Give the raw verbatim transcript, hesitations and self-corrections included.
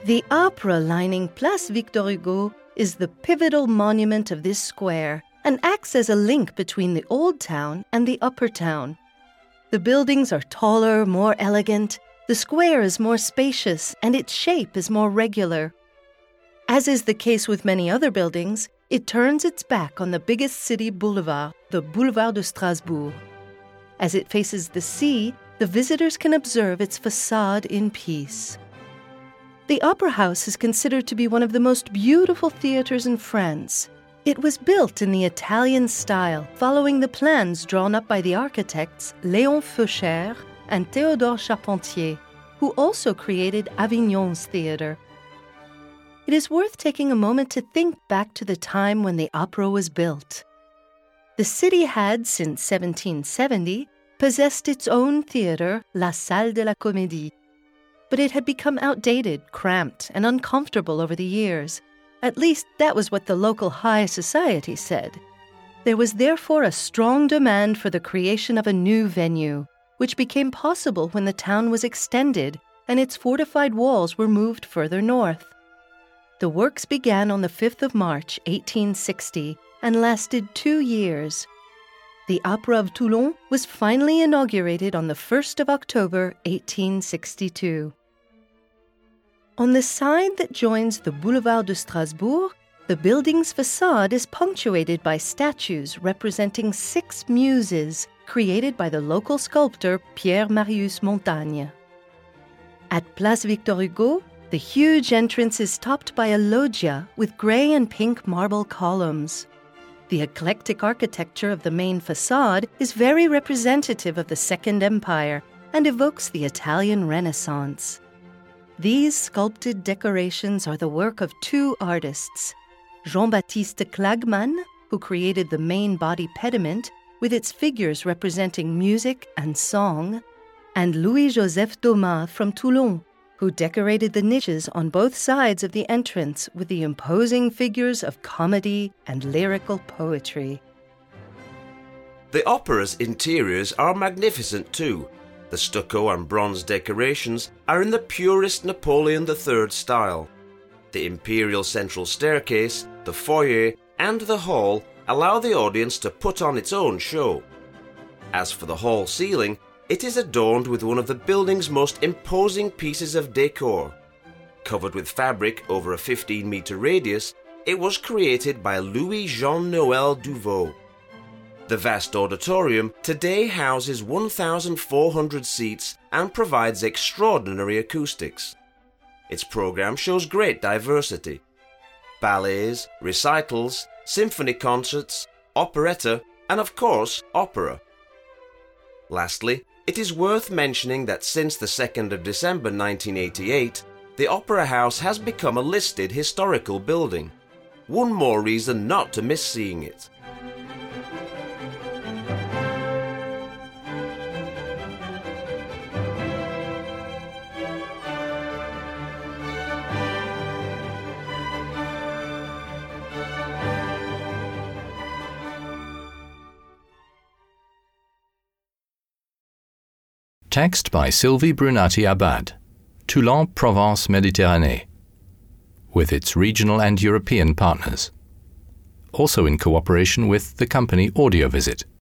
The opera lining Place Victor Hugo is the pivotal monument of this square and acts as a link between the Old Town and the Upper Town. The buildings are taller, more elegant, the square is more spacious, and its shape is more regular. As is the case with many other buildings, it turns its back on the biggest city boulevard, the Boulevard de Strasbourg. As it faces the sea, the visitors can observe its facade in peace. The Opera House is considered to be one of the most beautiful theaters in France. It was built in the Italian style, following the plans drawn up by the architects Léon Feuchère and Théodore Charpentier, who also created Avignon's theater. It is worth taking a moment to think back to the time when the opera was built. The city had, since seventeen seventy, possessed its own theater, La Salle de la Comédie. But it had become outdated, cramped, and uncomfortable over the years. At least that was what the local high society said. There was therefore a strong demand for the creation of a new venue, which became possible when the town was extended and its fortified walls were moved further north. The works began on the fifth of March, eighteen sixty, and lasted two years. The Opera of Toulon was finally inaugurated on the first of October, eighteen sixty-two. On the side that joins the Boulevard de Strasbourg, the building's facade is punctuated by statues representing six muses created by the local sculptor Pierre Marius Montagne. At Place Victor Hugo, the huge entrance is topped by a loggia with gray and pink marble columns. The eclectic architecture of the main facade is very representative of the Second Empire and evokes the Italian Renaissance. These sculpted decorations are the work of two artists, Jean-Baptiste Klagmann, who created the main body pediment with its figures representing music and song, and Louis-Joseph Daumas from Toulon, who decorated the niches on both sides of the entrance with the imposing figures of comedy and lyrical poetry. The opera's interiors are magnificent too. The stucco and bronze decorations are in the purest Napoleon the third style. The imperial central staircase, the foyer, and the hall allow the audience to put on its own show. As for the hall ceiling, it is adorned with one of the building's most imposing pieces of decor. Covered with fabric over a fifteen meter radius, it was created by Louis Jean-Noël Duvaux. The vast auditorium today houses one thousand four hundred seats and provides extraordinary acoustics. Its program shows great diversity: ballets, recitals, symphony concerts, operetta, and of course, opera. Lastly, it is worth mentioning that since the second of December nineteen eighty-eight, the Opera House has become a listed historical building. One more reason not to miss seeing it. Text by Sylvie Brunati-Abad, Toulon, Provence, Méditerranée, with its regional and European partners. Also in cooperation with the company Audiovisit.